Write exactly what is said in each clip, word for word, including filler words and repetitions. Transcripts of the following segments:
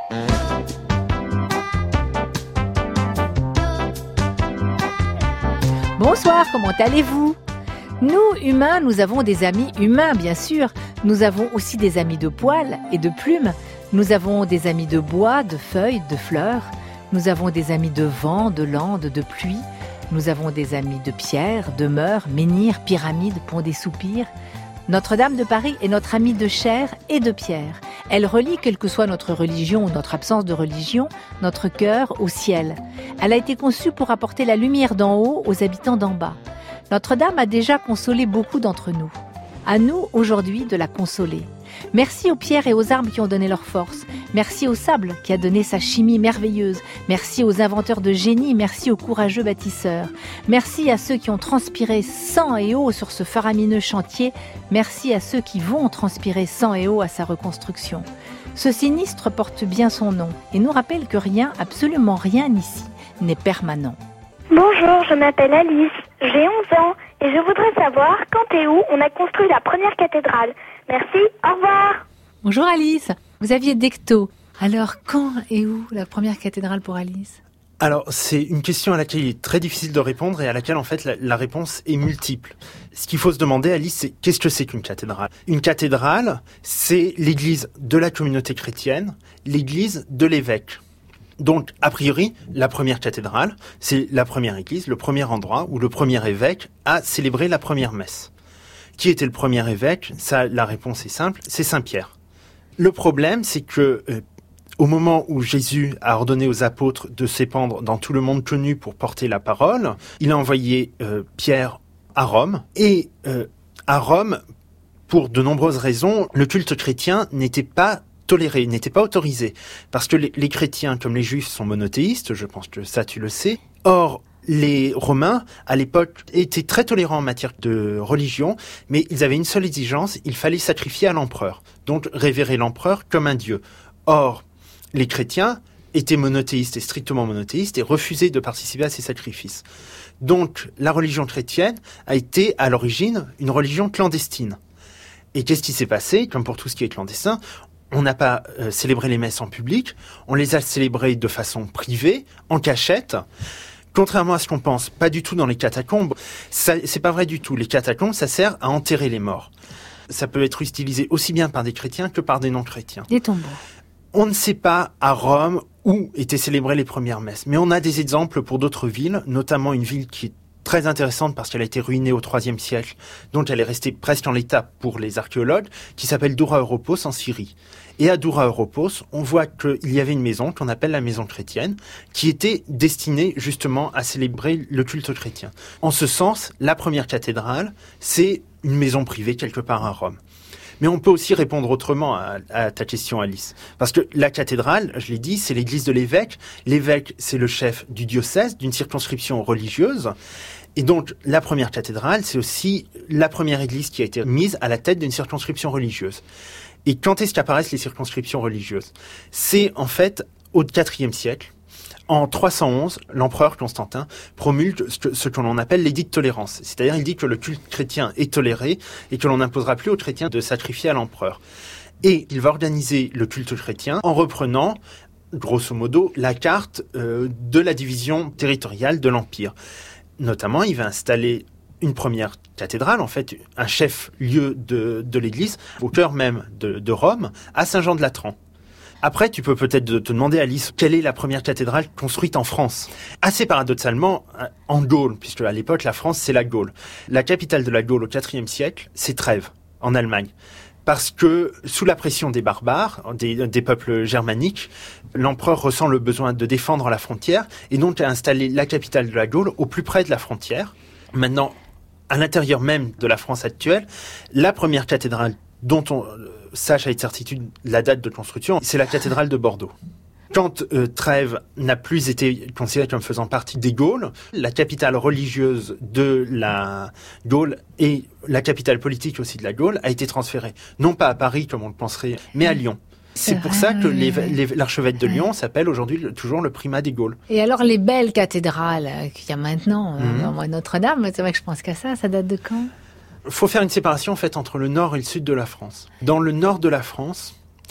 Bonsoir, comment allez-vous ? Nous, humains, nous avons des amis humains, bien sûr. Nous avons aussi des amis de poils et de plumes. Nous avons des amis de bois, de feuilles, de fleurs. Nous avons des amis de vent, de landes, de pluie. Nous avons des amis de pierre, de meurs, menhirs, pyramides, ponts des soupirs. Notre-Dame de Paris est notre amie de chair et de pierre. Elle relie, quelle que soit notre religion ou notre absence de religion, notre cœur au ciel. Elle a été conçue pour apporter la lumière d'en haut aux habitants d'en bas. Notre-Dame a déjà consolé beaucoup d'entre nous. À nous, aujourd'hui, de la consoler. Merci aux pierres et aux arbres qui ont donné leur force. Merci au sable qui a donné sa chimie merveilleuse. Merci aux inventeurs de génie. Merci aux courageux bâtisseurs. Merci à ceux qui ont transpiré sang et eau sur ce faramineux chantier. Merci à ceux qui vont transpirer sang et eau à sa reconstruction. Ce sinistre porte bien son nom et nous rappelle que rien, absolument rien ici, n'est permanent. Bonjour, je m'appelle Alice, j'ai onze ans et je voudrais savoir quand et où on a construit la première cathédrale. Merci, au revoir. Bonjour Alice, vous aviez Decto. Alors quand et où la première cathédrale pour Alice ? Alors, c'est une question à laquelle il est très difficile de répondre et à laquelle, en fait, la, la réponse est multiple. Ce qu'il faut se demander, Alice, c'est qu'est-ce que c'est qu'une cathédrale ? Une cathédrale, c'est l'église de la communauté chrétienne, l'église de l'évêque. Donc, a priori, la première cathédrale, c'est la première église, le premier endroit où le premier évêque a célébré la première messe. Qui était le premier évêque ? Ça, la réponse est simple, c'est Saint Pierre. Le problème, c'est que euh, au moment où Jésus a ordonné aux apôtres de s'épandre dans tout le monde connu pour porter la parole, il a envoyé euh, Pierre à Rome. Et euh, à Rome, pour de nombreuses raisons, le culte chrétien n'était pas toléré, n'était pas autorisé. Parce que les, les chrétiens, comme les juifs, sont monothéistes, je pense que ça tu le sais. Or, les Romains, à l'époque, étaient très tolérants en matière de religion, mais ils avaient une seule exigence, il fallait sacrifier à l'empereur. Donc, révérer l'empereur comme un dieu. Or, les chrétiens étaient monothéistes et strictement monothéistes et refusaient de participer à ces sacrifices. Donc, la religion chrétienne a été, à l'origine, une religion clandestine. Et qu'est-ce qui s'est passé ? Comme pour tout ce qui est clandestin, on n'a pas euh, célébré les messes en public, on les a célébrées de façon privée, en cachette. Contrairement à ce qu'on pense, pas du tout dans les catacombes. Ça, c'est pas vrai du tout. Les catacombes, ça sert à enterrer les morts. Ça peut être utilisé aussi bien par des chrétiens que par des non-chrétiens. Des tombeaux. On ne sait pas à Rome où étaient célébrées les premières messes, mais on a des exemples pour d'autres villes, notamment une ville qui est très intéressante parce qu'elle a été ruinée au troisième siècle, donc elle est restée presque en l'état pour les archéologues, qui s'appelle Doura Europos en Syrie. Et à Doura Europos, on voit qu'il y avait une maison qu'on appelle la maison chrétienne, qui était destinée justement à célébrer le culte chrétien. En ce sens, la première cathédrale, c'est une maison privée quelque part à Rome. Mais on peut aussi répondre autrement à, à ta question, Alice. Parce que la cathédrale, je l'ai dit, c'est l'église de l'évêque. L'évêque, c'est le chef du diocèse, d'une circonscription religieuse. Et donc, la première cathédrale, c'est aussi la première église qui a été mise à la tête d'une circonscription religieuse. Et quand est-ce qu'apparaissent les circonscriptions religieuses ? C'est en fait au quatrième siècle. En trois cent onze, l'empereur Constantin promulgue ce que, ce que l'on appelle l'édit de tolérance. C'est-à-dire, il dit que le culte chrétien est toléré et que l'on n'imposera plus aux chrétiens de sacrifier à l'empereur. Et il va organiser le culte chrétien en reprenant, grosso modo, la carte euh, de la division territoriale de l'Empire. Notamment, il va installer une première cathédrale, en fait, un chef-lieu de, de l'Église, au cœur même de, de Rome, à Saint-Jean-de-Latran. Après, tu peux peut-être te demander, Alice, quelle est la première cathédrale construite en France ? Assez paradoxalement, en Gaule, puisque à l'époque, la France, c'est la Gaule. La capitale de la Gaule au quatrième siècle, c'est Trèves, en Allemagne. Parce que, sous la pression des barbares, des, des peuples germaniques, l'empereur ressent le besoin de défendre la frontière, et donc a installé la capitale de la Gaule au plus près de la frontière. Maintenant, à l'intérieur même de la France actuelle, la première cathédrale dont on sache avec certitude la date de construction, c'est la cathédrale de Bordeaux. Quand euh, Trèves n'a plus été considérée comme faisant partie des Gaules, la capitale religieuse de la Gaule et la capitale politique aussi de la Gaule a été transférée, non pas à Paris comme on le penserait, mais à Lyon. C'est, c'est pour vrai, ça que oui, les, oui. Les, l'archevêque de Lyon oui. s'appelle aujourd'hui le, toujours le primat des Gaules. Et alors les belles cathédrales qu'il y a maintenant, mm-hmm. euh, Notre-Dame, c'est vrai que je pense qu'à ça, ça date de quand ? Il faut faire une séparation en fait entre le nord et le sud de la France. Dans le nord de la France,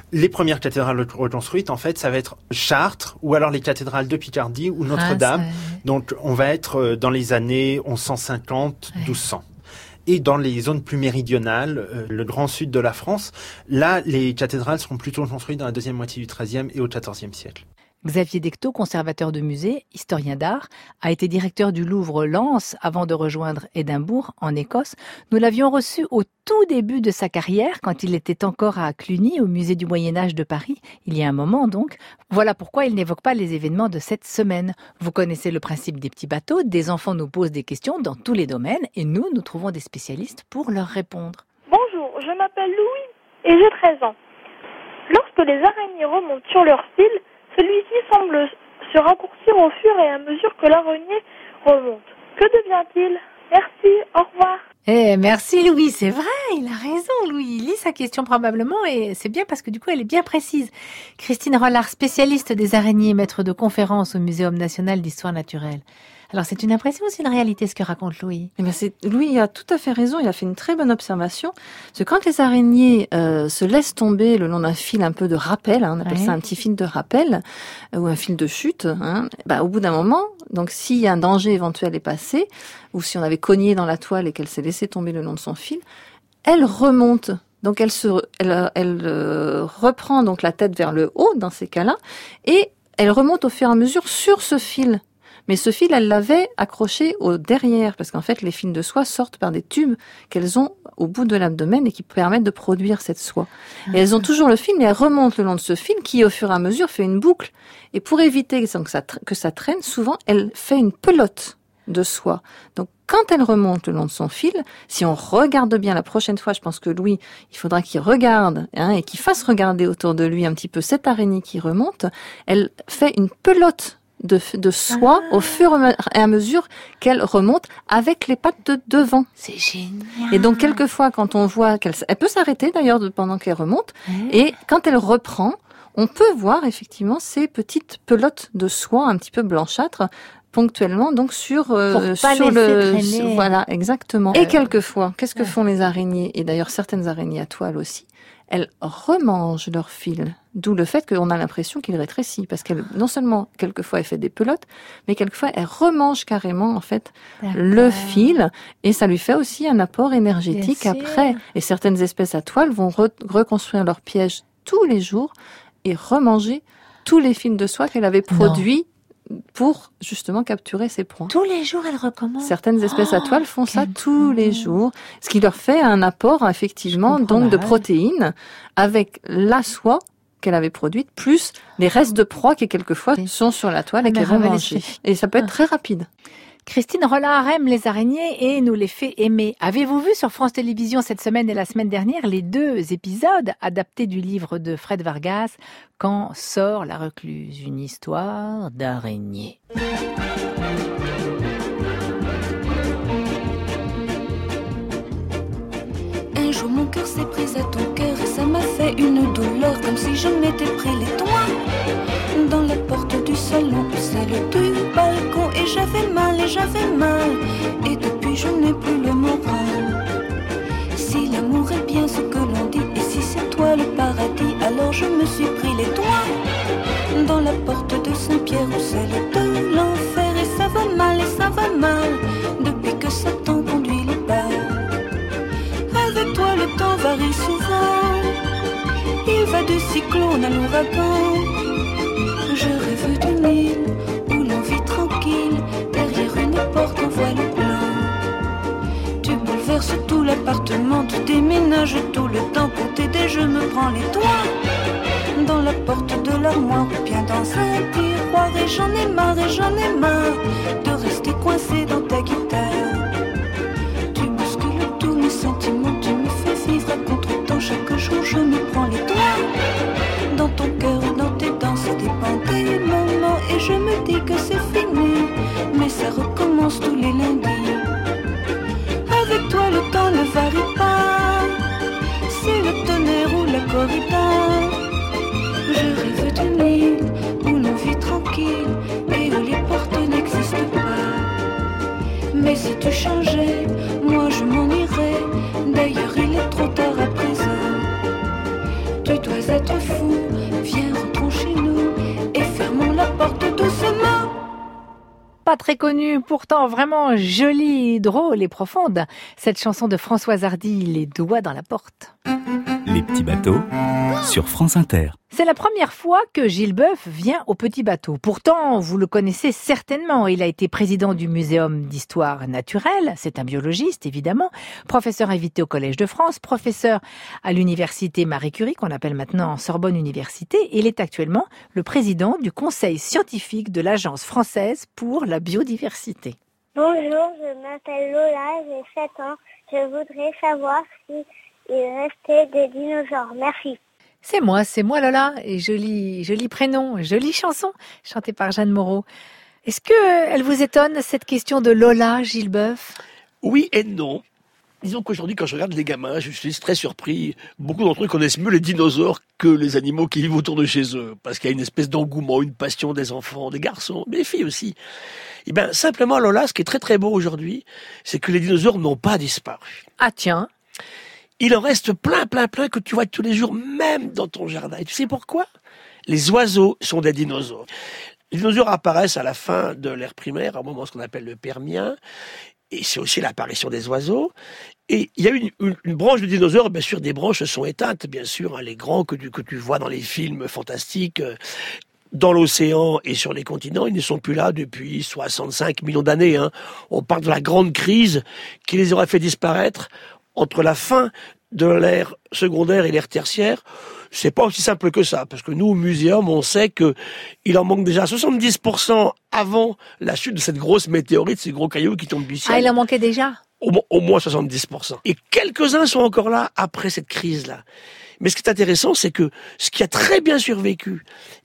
Les premières cathédrales reconstruites, en fait, ça va être Chartres ou alors les cathédrales de Picardie ou Notre-Dame. Ah, donc, on va être dans les années onze cent cinquante à douze cents. Ouais. Et dans les zones plus méridionales, euh, le grand sud de la France, là, les cathédrales seront plutôt construites dans la deuxième moitié du treizième et au quatorzième siècle. Xavier Decteau, conservateur de musée, historien d'art, a été directeur du Louvre Lens avant de rejoindre Édimbourg, en Écosse. Nous l'avions reçu au tout début de sa carrière, quand il était encore à Cluny, au musée du Moyen-Âge de Paris, il y a un moment donc. Voilà pourquoi il n'évoque pas les événements de cette semaine. Vous connaissez le principe des petits bateaux, des enfants nous posent des questions dans tous les domaines et nous, nous trouvons des spécialistes pour leur répondre. Bonjour, je m'appelle Louis et j'ai treize ans. Lorsque les araignées remontent sur leur fil, celui-ci semble se raccourcir au fur et à mesure que l'araignée remonte. Que devient-il ? Merci, au revoir. Eh, merci Louis, c'est vrai, il a raison Louis, il lit sa question probablement et c'est bien parce que du coup elle est bien précise. Christine Rollard, spécialiste des araignées, maître de conférence au Muséum national d'histoire naturelle. Alors c'est une impression ou c'est une réalité ce que raconte Louis ? Eh bien, c'est, Louis a tout à fait raison, il a fait une très bonne observation. Parce que quand les araignées euh, se laissent tomber le long d'un fil un peu de rappel, hein, on appelle ouais. ça un petit fil de rappel, euh, ou un fil de chute, hein, bah, au bout d'un moment, donc s'il y a un danger éventuel est passé, ou si on avait cogné dans la toile et qu'elle s'est laissée tomber le long de son fil, elle remonte. Donc elle se, elle, elle euh, reprend donc la tête vers le haut dans ces cas-là, et elle remonte au fur et à mesure sur ce fil. Mais ce fil, elle l'avait accroché au derrière, parce qu'en fait, les fils de soie sortent par des tubes qu'elles ont au bout de l'abdomen et qui permettent de produire cette soie. Et elles ont toujours le fil, mais elles remontent le long de ce fil qui, au fur et à mesure, fait une boucle. Et pour éviter que ça, que ça traîne, souvent, elle fait une pelote de soie. Donc, quand elle remonte le long de son fil, si on regarde bien la prochaine fois, je pense que Louis, il faudra qu'il regarde hein, et qu'il fasse regarder autour de lui un petit peu cette araignée qui remonte, elle fait une pelote de, de soie ah. au fur et à mesure qu'elle remonte avec les pattes de devant. C'est génial. Et donc, quelquefois, quand on voit qu'elle... Elle peut s'arrêter, d'ailleurs, pendant qu'elle remonte. Mmh. Et quand elle reprend, on peut voir, effectivement, ces petites pelotes de soie un petit peu blanchâtres ponctuellement, donc sur, euh, sur le... Sur, voilà, exactement. Euh... Et quelquefois, qu'est-ce que ouais. font les araignées ? Et d'ailleurs, certaines araignées à toile aussi. Elles remangent leur fil, d'où le fait qu'on a l'impression qu'il rétrécit, parce qu'elle, non seulement, quelquefois, elle fait des pelotes, mais quelquefois, elle remange carrément, en fait, D'accord. le fil, et ça lui fait aussi un apport énergétique Bien après. Sûr. Et certaines espèces à toile vont re- reconstruire leur piège tous les jours et remanger tous les fils de soie qu'elle avait produits pour justement capturer ses proies. Tous les jours, elle recommence. Certaines espèces oh, à toile font ça tous les jours, ce qui leur fait un apport effectivement donc mal. de protéines avec la soie qu'elle avait produite, plus les restes de proies qui quelquefois oui. sont sur la toile et qui vont manger. Et ça peut être très rapide. Christine Rollard aime les araignées et nous les fait aimer. Avez-vous vu sur France Télévisions cette semaine et la semaine dernière les deux épisodes adaptés du livre de Fred Vargas, Quand sort la recluse, une histoire d'araignée. Un jour mon cœur s'est pris à ton cœur et ça m'a fait une douleur comme si je m'étais pris les doigts dans la porte du salon, celle du balcon, et j'avais mal et j'avais mal et depuis je n'ai plus le moral. Si l'amour est bien ce que l'on dit et si c'est toi le paradis, alors je me suis pris les doigts dans la porte de Saint-Pierre ou celle de l'enfer, et ça va mal et ça va mal depuis que Satan conduit les balles. Avec toi le temps varie souvent, il va du cyclone à l'ouragan. Je rêve d'une île où l'on vit tranquille, derrière une porte en voile blanc. Tu bouleverses tout l'appartement, tu déménages tout le temps pour t'aider, je me prends les doigts dans la porte de l'armoire ou bien dans un tiroir, et j'en ai marre et j'en ai marre de rester coincé dans ta guitare. Tu bouscules tous mes sentiments, tu me fais vivre à contre-temps, chaque jour je me prends les doigts dans ton cœur ou dans tes dents, ça dépend des moments, et je me dis que c'est fini, mais ça recommence tous les lundis. Avec toi le temps ne varie pas, c'est le tonnerre ou la corrida. Je rêve d'une île où l'on vit tranquille et où les portes n'existent pas. Mais si tu changeais, moi je m'en irais, d'ailleurs il est trop tard à présent. Tu dois être fou très connue, pourtant vraiment jolie, drôle et profonde. Cette chanson de Françoise Hardy, Les doigts dans la porte. Les petits bateaux sur France Inter. C'est la première fois que Gilles Boeuf vient au Petit Bateau. Pourtant, vous le connaissez certainement. Il a été président du Muséum d'histoire naturelle. C'est un biologiste, évidemment. Professeur invité au Collège de France. Professeur à l'université Marie Curie, qu'on appelle maintenant Sorbonne Université. Il est actuellement le président du conseil scientifique de l'Agence française pour la biodiversité. Bonjour, je m'appelle Lola, j'ai sept ans. Je voudrais savoir si il restait des dinosaures. Merci. C'est moi, c'est moi Lola, et joli, joli prénom, jolie chanson, chantée par Jeanne Moreau. Est-ce que elle vous étonne, cette question de Lola, Gilles Boeuf ? Oui et non. Disons qu'aujourd'hui, quand je regarde les gamins, je suis très surpris. Beaucoup d'entre eux connaissent mieux les dinosaures que les animaux qui vivent autour de chez eux, parce qu'il y a une espèce d'engouement, une passion des enfants, des garçons, mais des filles aussi. Et bien, simplement, Lola, ce qui est très très beau aujourd'hui, c'est que les dinosaures n'ont pas disparu. Ah tiens. Il en reste plein, plein, plein que tu vois tous les jours, même dans ton jardin. Et tu sais pourquoi ? Les oiseaux sont des dinosaures. Les dinosaures apparaissent à la fin de l'ère primaire, à un moment ce qu'on appelle le Permien. Et c'est aussi l'apparition des oiseaux. Et il y a une, une, une branche de dinosaures, bien sûr, des branches sont éteintes, bien sûr, hein, les grands que tu, que tu vois dans les films fantastiques, euh, dans l'océan et sur les continents, ils ne sont plus là depuis soixante-cinq millions d'années. Hein. On parle de la grande crise qui les aurait fait disparaître entre la fin de l'ère secondaire et l'ère tertiaire. C'est pas aussi simple que ça, parce que nous, au muséum, on sait que il en manque déjà soixante-dix pour cent avant la chute de cette grosse météorite, ces gros cailloux qui tombent du ciel. Ah, il en manquait déjà ? Au, au moins soixante-dix pour cent. Et quelques-uns sont encore là après cette crise-là. Mais ce qui est intéressant, c'est que ce qui a très bien survécu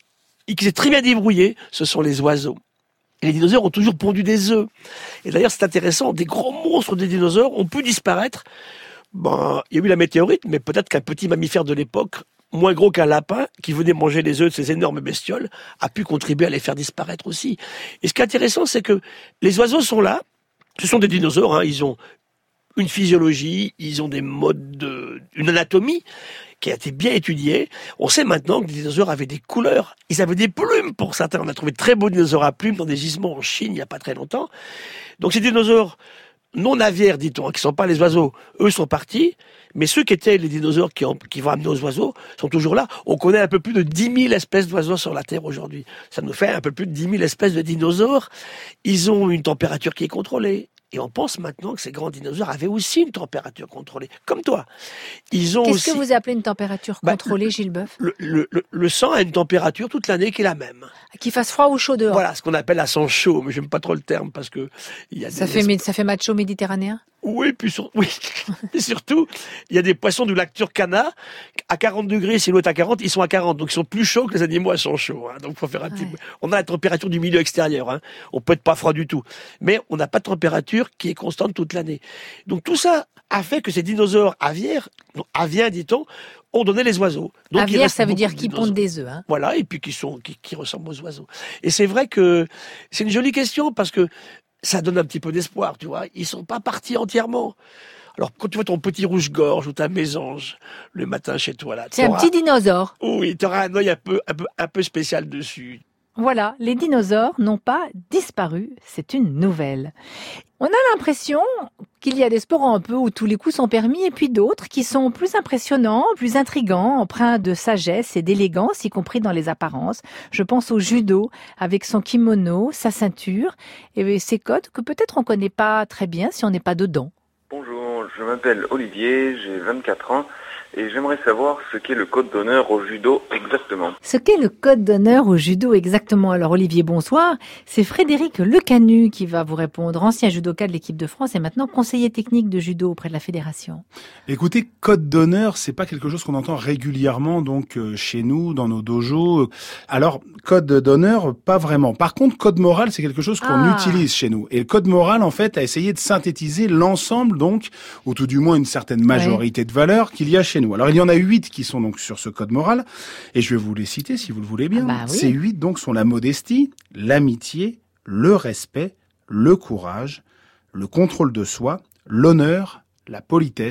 et qui s'est très bien débrouillé, ce sont les oiseaux. Et les dinosaures ont toujours pondu des œufs. Et d'ailleurs, c'est intéressant, des gros monstres des dinosaures ont pu disparaître. Ben, il y a eu la météorite, mais peut-être qu'un petit mammifère de l'époque, moins gros qu'un lapin, qui venait manger les œufs de ces énormes bestioles, a pu contribuer à les faire disparaître aussi. Et ce qui est intéressant, c'est que les oiseaux sont là. Ce sont des dinosaures, hein, ils ont une physiologie, ils ont des modes de, une anatomie qui a été bien étudiée. On sait maintenant que les dinosaures avaient des couleurs. Ils avaient des plumes pour certains. On a trouvé de très beaux dinosaures à plumes dans des gisements en Chine il n'y a pas très longtemps. Donc ces dinosaures non aviaires, dit-on, qui ne sont pas les oiseaux, eux sont partis, mais ceux qui étaient les dinosaures qui, ont, qui vont amener aux oiseaux sont toujours là. On connaît un peu plus de dix mille espèces d'oiseaux sur la Terre aujourd'hui. Ça nous fait un peu plus de dix mille espèces de dinosaures. Ils ont une température qui est contrôlée. Et on pense maintenant que ces grands dinosaures avaient aussi une température contrôlée, comme toi. Ils ont Qu'est-ce aussi... que vous appelez une température contrôlée, bah, Gilles Boeuf ? le, le, le, le sang a une température toute l'année qui est la même. Qu'il fasse froid ou chaud dehors ? Voilà, ce qu'on appelle la sang chaud, mais j'aime pas trop le terme parce que... Il y a ça, des... fait, ça fait macho méditerranéen ? Oui, puis sur... oui. Et surtout, il y a des poissons du lac Turkana, à quarante degrés, si l'eau est à quarante, ils sont à quarante, donc ils sont plus chauds que les animaux à sang chaud. Hein. Donc faut faire un petit... ouais. On a la température du milieu extérieur, hein. On peut être pas froid du tout, mais on n'a pas de température qui est constante toute l'année. Donc tout ça a fait que ces dinosaures aviaires, non, aviens dit-on, ont donné les oiseaux. Donc, aviaires, ça veut dire qu'ils pondent des œufs. Hein. Voilà, et puis qui sont, qui, qui ressemblent aux oiseaux. Et c'est vrai que c'est une jolie question parce que ça donne un petit peu d'espoir, tu vois. Ils sont pas partis entièrement. Alors, quand tu vois ton petit rouge-gorge ou ta mésange le matin chez toi, là. C'est un petit dinosaure. Oui, tu auras un œil un peu, un peu, un peu spécial dessus. Voilà, les dinosaures n'ont pas disparu, c'est une nouvelle. On a l'impression qu'il y a des sports un peu où tous les coups sont permis et puis d'autres qui sont plus impressionnants, plus intrigants, empreints de sagesse et d'élégance, y compris dans les apparences. Je pense au judo avec son kimono, sa ceinture et ses codes que peut-être on ne connaît pas très bien si on n'est pas dedans. Bonjour, je m'appelle Olivier, j'ai vingt-quatre ans. Et j'aimerais savoir ce qu'est le code d'honneur au judo exactement. Ce qu'est le code d'honneur au judo exactement. Alors Olivier, bonsoir. C'est Frédéric Lecanu qui va vous répondre, ancien judoka de l'équipe de France et maintenant conseiller technique de judo auprès de la fédération. Écoutez, code d'honneur, c'est pas quelque chose qu'on entend régulièrement donc euh, chez nous, dans nos dojos. Alors, code d'honneur, pas vraiment. Par contre, code moral, c'est quelque chose qu'on ah. utilise chez nous. Et le code moral, en fait, a essayé de synthétiser l'ensemble donc, ou tout du moins une certaine majorité ouais. de valeurs qu'il y a chez nous. Alors, il y en a huit qui sont donc sur ce code moral, et je vais vous les citer si vous le voulez bien. Ah bah oui. Ces huit donc sont la modestie, l'amitié, le respect, le courage, le contrôle de soi, l'honneur, la politesse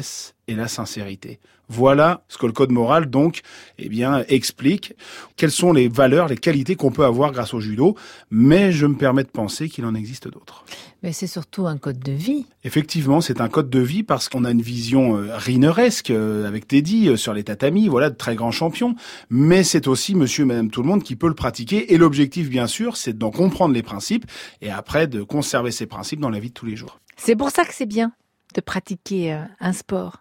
et la sincérité. Voilà ce que le code moral, donc, eh bien, explique. Quelles sont les valeurs, les qualités qu'on peut avoir grâce au judo, mais je me permets de penser qu'il en existe d'autres. Mais c'est surtout un code de vie. Effectivement, c'est un code de vie parce qu'on a une vision euh, rineresque euh, avec Teddy euh, sur les tatamis, voilà, de très grands champions. Mais c'est aussi monsieur et madame tout le monde qui peut le pratiquer. Et l'objectif, bien sûr, c'est d'en comprendre les principes et après de conserver ces principes dans la vie de tous les jours. C'est pour ça que c'est bien de pratiquer euh, un sport.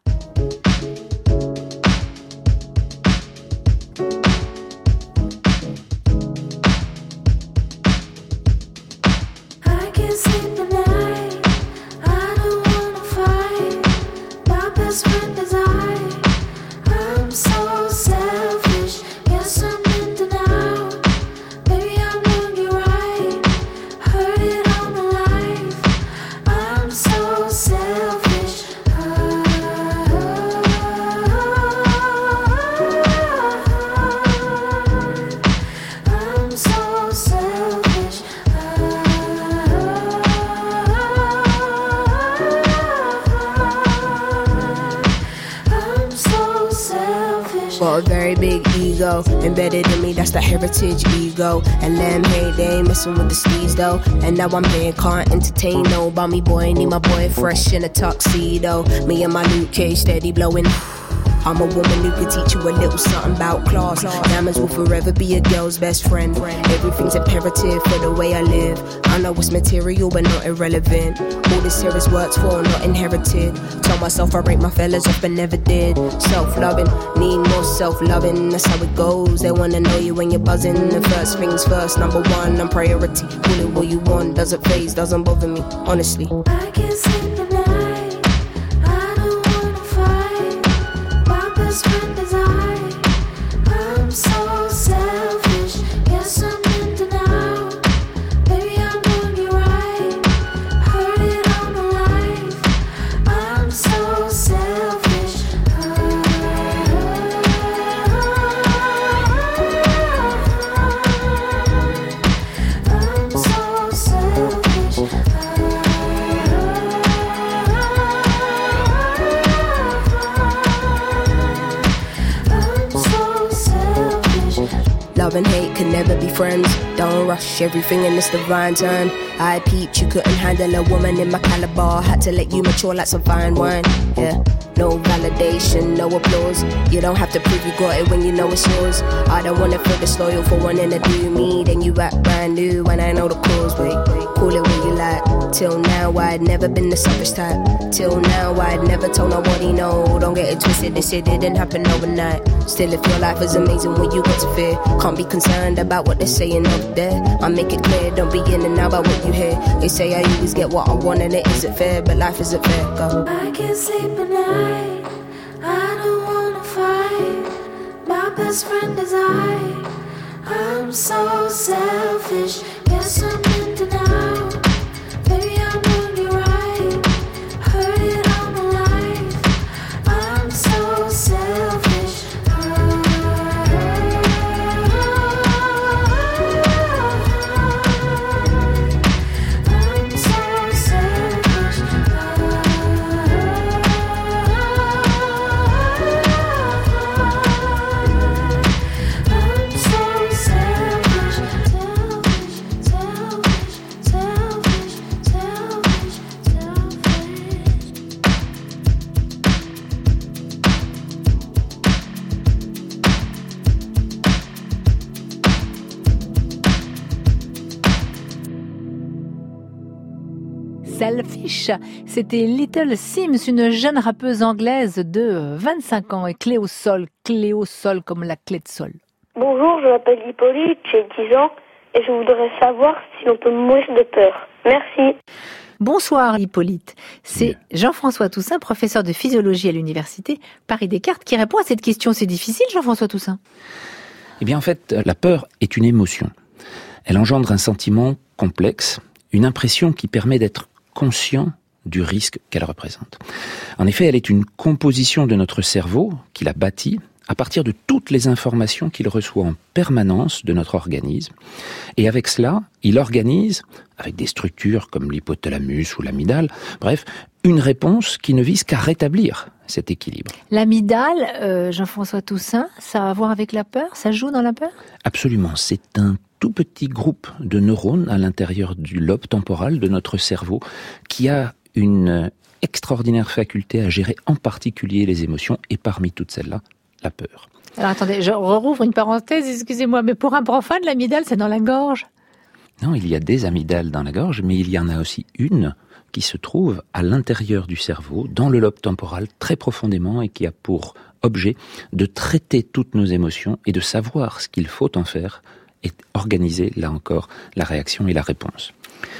Got a very big ego embedded in me, that's the heritage ego. And them, hey, they ain't messing with the steez though. And now I'm here, can't entertain no bummy boy. Need my boy fresh in a tuxedo. Me and my Luke Cage steady blowing. I'm a woman who could teach you a little something about class. Diamonds will forever be a girl's best friend. Everything's imperative for the way I live. I know it's material but not irrelevant. All this here is worked for, not inherited. Tell myself I rate my fellas off but never did. Self-loving, need more self-loving. That's how it goes. They wanna know you when you're buzzing. The first things first, number one, I'm priority. Call it what you want, doesn't faze, doesn't bother me, honestly. I can't sleep at night. I don't wanna fight. My best friend is I. I'm so selfish. Yes, I'm in denial. Baby, I'm doing you right. Heard it all my life. I'm so selfish. I'm so selfish. Love and hate can never be friends. Don't rush everything in this divine turn. I peeped you couldn't handle a woman in my caliber. Had to let you mature like some fine wine. Yeah, no validation, no applause. You don't have to prove you got it when you know it's yours. I don't wanna feel disloyal for wanting to do me. Then you act brand new when I know the cause. Wait, wait, call it what you like. Till now I'd never been the selfish type. Till now I'd never told nobody no. Don't get it twisted, this shit didn't happen overnight. Still if your life is amazing, what you got to fear? Can't be concerned about what they're saying up there. I make it clear, don't be in and out about what you hear. They say I always get what I want and it isn't fair, but life isn't fair, go. I can't sleep at night. I don't wanna fight. My best friend is I. I'm so selfish. Yes, I'm in denial. Baby, I'm doing you right. Heard it all my life. I'm so selfish. Selfish, c'était Little Sims, une jeune rappeuse anglaise de vingt-cinq ans et clé au sol, clé au sol comme la clé de sol. Bonjour, je m'appelle Hippolyte, j'ai dix ans et je voudrais savoir si l'on peut mourir de peur. Merci. Bonsoir Hippolyte, c'est Jean-François Toussaint, professeur de physiologie à l'université Paris-Descartes, qui répond à cette question. C'est difficile, Jean-François Toussaint? Eh bien en fait, la peur est une émotion. Elle engendre un sentiment complexe, une impression qui permet d'être conscient du risque qu'elle représente. En effet, elle est une composition de notre cerveau qui l'a bâti à partir de toutes les informations qu'il reçoit en permanence de notre organisme. Et avec cela, il organise, avec des structures comme l'hypothalamus ou l'amygdale, bref, une réponse qui ne vise qu'à rétablir cet équilibre. L'amygdale, euh, Jean-François Toussaint, ça a à voir avec la peur? Ça joue dans la peur? Absolument, c'est un tout petit groupe de neurones à l'intérieur du lobe temporal de notre cerveau qui a une extraordinaire faculté à gérer en particulier les émotions et parmi toutes celles-là, la peur. Alors attendez, je rouvre une parenthèse, excusez-moi, mais pour un profane, l'amygdale, c'est dans la gorge? Non, il y a des amygdales dans la gorge, mais il y en a aussi une qui se trouve à l'intérieur du cerveau, dans le lobe temporal, très profondément, et qui a pour objet de traiter toutes nos émotions et de savoir ce qu'il faut en faire et organiser, là encore, la réaction et la réponse.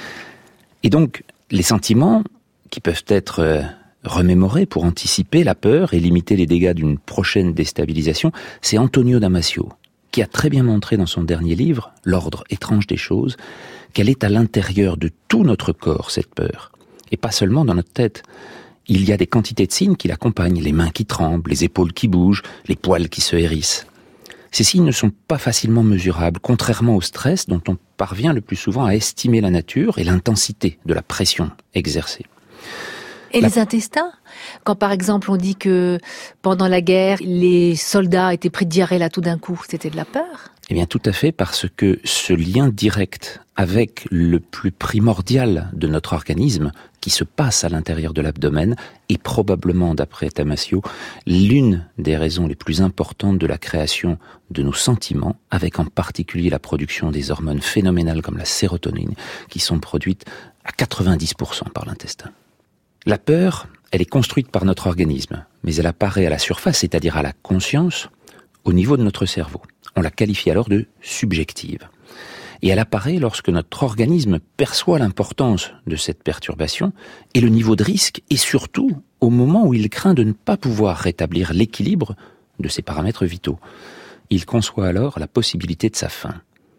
Et donc, les sentiments qui peuvent être euh, remémorés pour anticiper la peur et limiter les dégâts d'une prochaine déstabilisation, c'est Antonio Damasio, qui a très bien montré dans son dernier livre, L'ordre étrange des choses, qu'elle est à l'intérieur de tout notre corps, cette peur. Et pas seulement dans notre tête. Il y a des quantités de signes qui l'accompagnent, les mains qui tremblent, les épaules qui bougent, les poils qui se hérissent. Ces signes ne sont pas facilement mesurables, contrairement au stress dont on parvient le plus souvent à estimer la nature et l'intensité de la pression exercée. Et la... les intestins? Quand par exemple on dit que pendant la guerre, les soldats étaient pris de diarrhée là tout d'un coup, c'était de la peur? Eh bien tout à fait, parce que ce lien direct avec le plus primordial de notre organisme, qui se passe à l'intérieur de l'abdomen, est probablement, d'après Damasio, l'une des raisons les plus importantes de la création de nos sentiments, avec en particulier la production des hormones phénoménales comme la sérotonine, qui sont produites à quatre-vingt-dix pour cent par l'intestin. La peur, elle est construite par notre organisme, mais elle apparaît à la surface, c'est-à-dire à la conscience, au niveau de notre cerveau. On la qualifie alors de subjective. Et elle apparaît lorsque notre organisme perçoit l'importance de cette perturbation et le niveau de risque, et surtout au moment où il craint de ne pas pouvoir rétablir l'équilibre de ses paramètres vitaux. Il conçoit alors la possibilité de sa fin.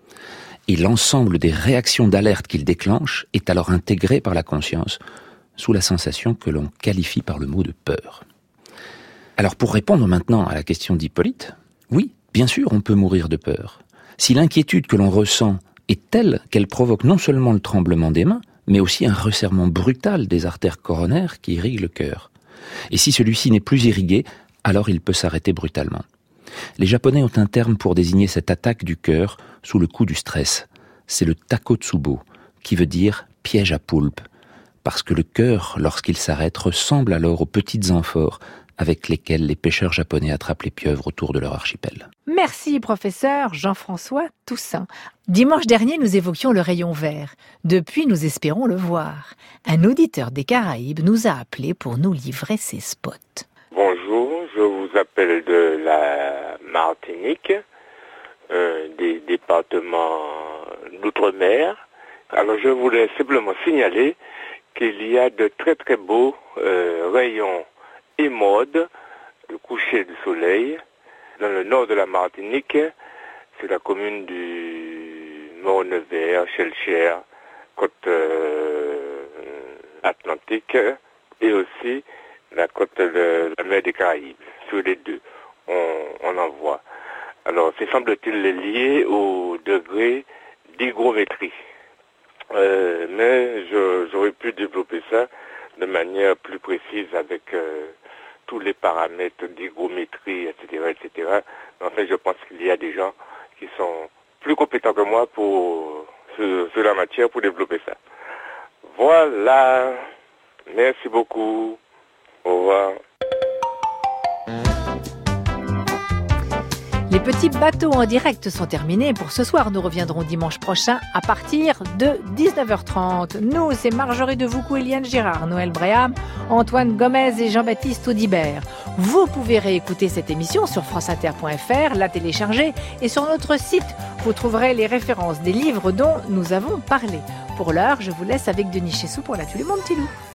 Et l'ensemble des réactions d'alerte qu'il déclenche est alors intégré par la conscience, sous la sensation que l'on qualifie par le mot de peur. Alors pour répondre maintenant à la question d'Hippolyte, oui, bien sûr, on peut mourir de peur. Si l'inquiétude que l'on ressent est telle qu'elle provoque non seulement le tremblement des mains, mais aussi un resserrement brutal des artères coronaires qui irriguent le cœur. Et si celui-ci n'est plus irrigué, alors il peut s'arrêter brutalement. Les Japonais ont un terme pour désigner cette attaque du cœur sous le coup du stress. C'est le takotsubo, qui veut dire piège à poulpe. Parce que le cœur, lorsqu'il s'arrête, ressemble alors aux petites amphores avec lesquelles les pêcheurs japonais attrapent les pieuvres autour de leur archipel. Merci, professeur Jean-François Toussaint. Dimanche dernier, nous évoquions le rayon vert. Depuis, nous espérons le voir. Un auditeur des Caraïbes nous a appelés pour nous livrer ses spots. Bonjour, je vous appelle de la Martinique, euh, des départements d'outre-mer. Alors, je voulais simplement signaler qu'il y a de très très beaux euh, rayons émodes, le coucher du soleil, dans le nord de la Martinique, c'est la commune du Morne-Vert, Chelcher, côte euh, atlantique, et aussi la côte de la mer des Caraïbes. Sur les deux, on, on en voit. Alors, c'est semble-t-il lié au degré d'hygrométrie. Euh, mais je, j'aurais pu développer ça de manière plus précise avec euh, tous les paramètres d'hygrométrie, et cetera, et cetera. En fait, je pense qu'il y a des gens qui sont plus compétents que moi pour sur, sur la matière pour développer ça. Voilà. Merci beaucoup. Au revoir. Les petits bateaux en direct sont terminés pour ce soir. Nous reviendrons dimanche prochain à partir de dix-neuf heures trente. Nous, c'est Marjorie Devoucou, Eliane Girard, Noël Bréham, Antoine Gomez et Jean-Baptiste Audibert. Vous pouvez réécouter cette émission sur franceinter point f r, la télécharger et sur notre site. Vous trouverez les références des livres dont nous avons parlé. Pour l'heure, je vous laisse avec Denis Chessou pour la Tulle du Monde Tilou.